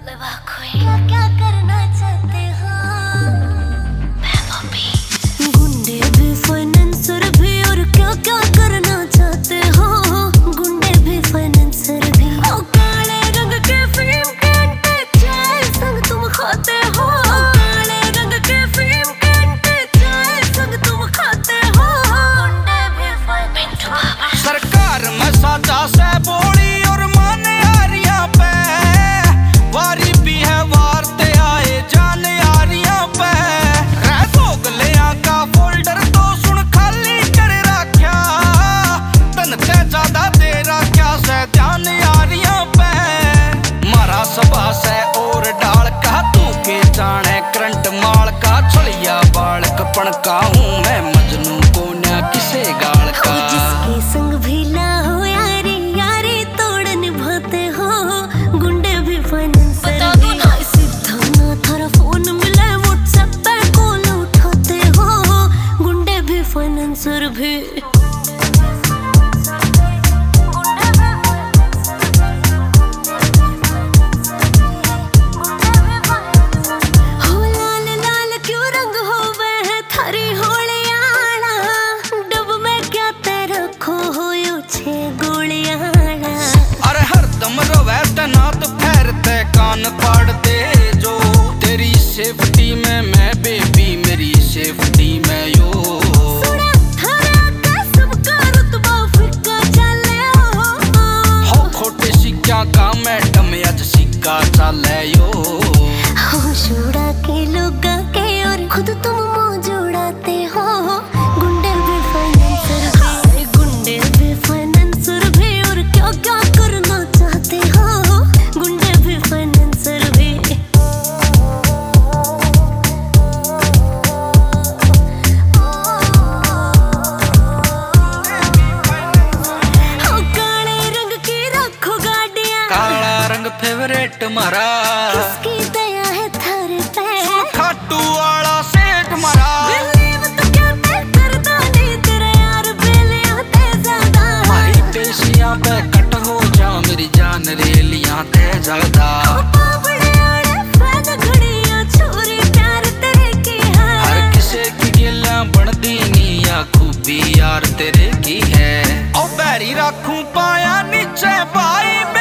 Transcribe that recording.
क्या करना चाहते हो? गुंडे भी फाइनेंसर भी और क्या क्या करना चाहते हो? गुंडे भी फाइनेंसर भी काले रंग के फिल्म के अंडे चाय संग तुम खाते हो। काले रंग के फिल्म के अंडे चाय संग तुम खाते हो। गुंडे भी फाइनेंसर। सरकार में साजा से बोली और माने आरिया पे वारी भी है वारते आए जाने आरिया पे रह दोगले का फोल्डर तो सुन खाली कर रखा तन ते ज्यादा तेरा क्या से ध्यान आरिया पे मारा सभा से और डाल का तू के जाने करंट माल का छलिया बाल कपन का हूँ मैं मजनू को न किसे गाल का जिसके संग भी ना हो यारी यारी तोड़ निभाते हो। गुंडे भी फाइनेंसर भी सीधा ना थारा फोन मिले व्हाट्सएप पे कॉल उठाते हो। गुंडे भी फाइनेंसर भी हो लाल लाल क्यों रंग हो वह थारी होलियाना डब में क्या तेरा खो हो यो छे गोलियाना। अरे हरदम रोवे तनात फेरते कान फाड़ दे जो तेरी सेफ्टी में मैं बेबी मेरी सेफ्टी में यो सुना थारा का सबका रुतबा फिक्का चले हो खोटे सिक्का का मैडम आज सिक्का चले यो हो छुड़ा के लोगा के और खुद तुम मौज उड़ाते हो। गुंडे भी फाइनेंसर भी गुंडे भी फाइनेंसर भी और क्या क्या करना चाहते हो? गुंडे भी फाइनेंसर भी हो काले रंग की रखो गाड़ियां काला रंग फेवरेट मारा किसकी दया है थारे पे खाटू वाला सेठ मारा बिलीव तो क्या मैं करता नहीं तेरे यार बेलियां ते ज्यादा मारी पेशियां पे कट हो जा मेरी जान रेलियां ते जगदा बाबड़े आड़े फैन घड़ियां छोरी प्यार तेरे की है। हर किसे की गिला बनदी नी या खूबी यार तेरे की है ओ बैरी रखूं पाया नीचे भाई